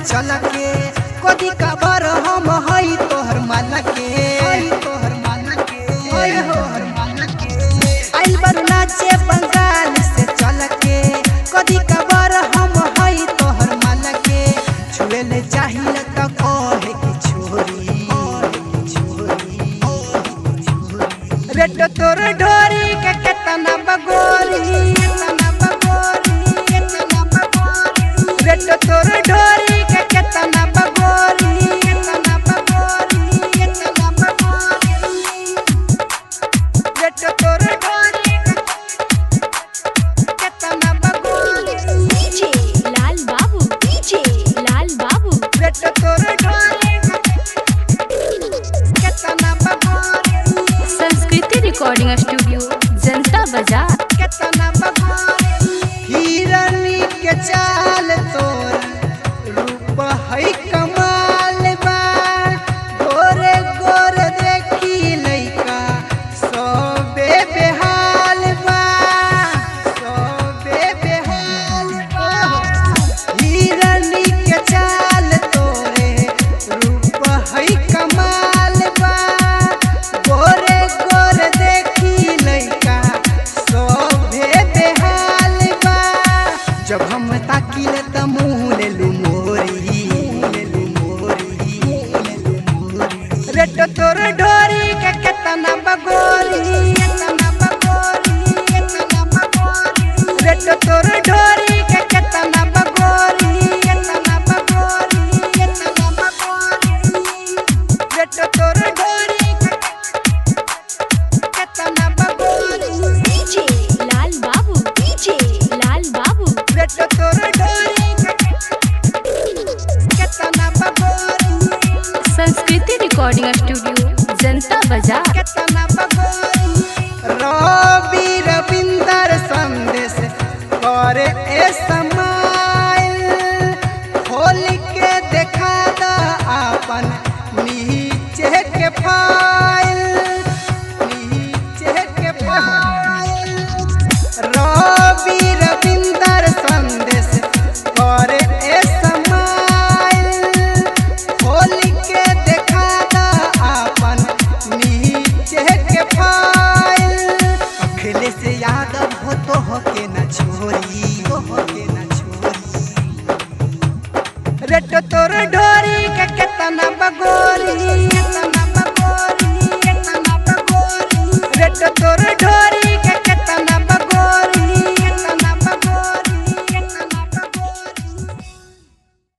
चल के कदी कबर हम हई तोहर माला के आइल बारू नाचे बंगाल से चल के कदी कबर हम हई तोहर माला के छुए ले चाहिए त कहे की छोरी रेट तोर ढोरी के केतना बगोरी रेट तोर ढोरी के केतना बगोरी रेट तोर ढोरी केतना बगोरी डीजे लाल बाबू रेट तोर ढोरी केतना बगोरी संस्कृति रिकॉर्डिंग स्टूडियो जनता बाजार। केतना बगोरी हिरनी के चाल तोर रूप है कमाल बा गोरे गोरे देखी लइका सबे बेहाल बा हिरनी के चाल तोरे रूप है कमाल बा गोरे गोरे देखी लइका सबे बेहाल बा जब हम ताकिले त मुँह ले लू मोरी रेट तोर ढोरी के केतना बगोरी रेट तोर ढोरी के केतना बगोरी रेट तोर ढोरी के केतना बगोरी डीजे लाल बाबू रेट तोर ढोरी के केतना बगोरी संस्कृति रिकॉर्डिंग स्टूडियो जनता बाजार। केतना बगोरी रवि रविंदर संदेश करे ए समाइल खोल के देखा दा अपन नीचे के फाइल रवि रविंदर संदेश करे ए समाइल खोल के देखा दा अपन नीचे के फाइल अखिले से यादव हो तो के न छोरी रेट तोर ढोरी